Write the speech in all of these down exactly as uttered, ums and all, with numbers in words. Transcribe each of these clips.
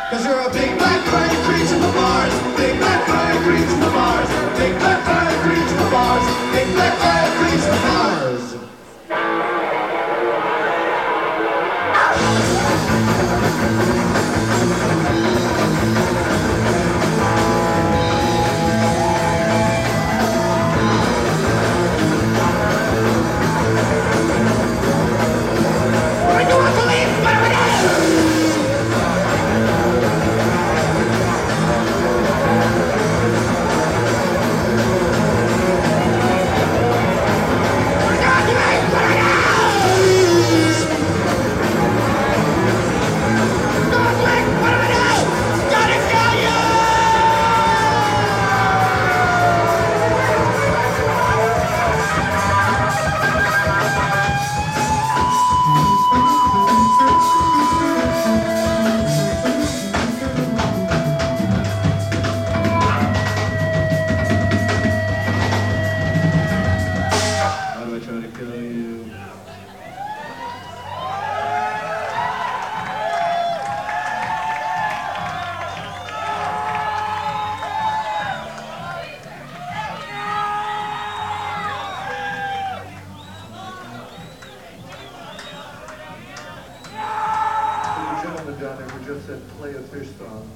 Cause you're a big black furry creature from Mars. Big black furry creature from Mars. Big black furry creature from Mars. Big black furry creature from Mars. Down there who just said play a fish song.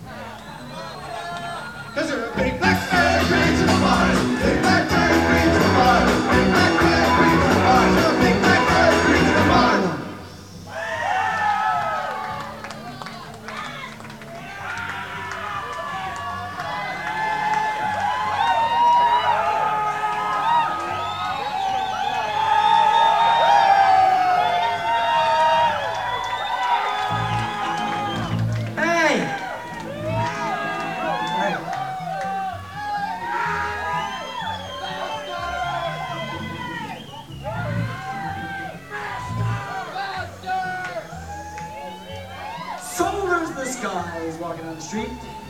Cause you're a big black furry creature from Mars. Big black furry creature from Mars. Big black furry creature from Mars. You're a big black furry creature from Mars. Shoulders the sky is walking on the street.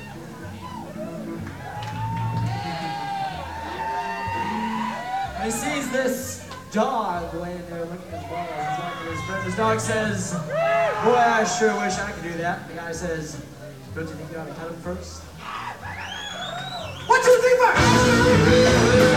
He sees this dog laying there licking his balls. He's talking to his friend. His dog says, "Boy, I sure wish I could do that." The guy says, "Don't you think you ought to cut him first?" One, two, three, four!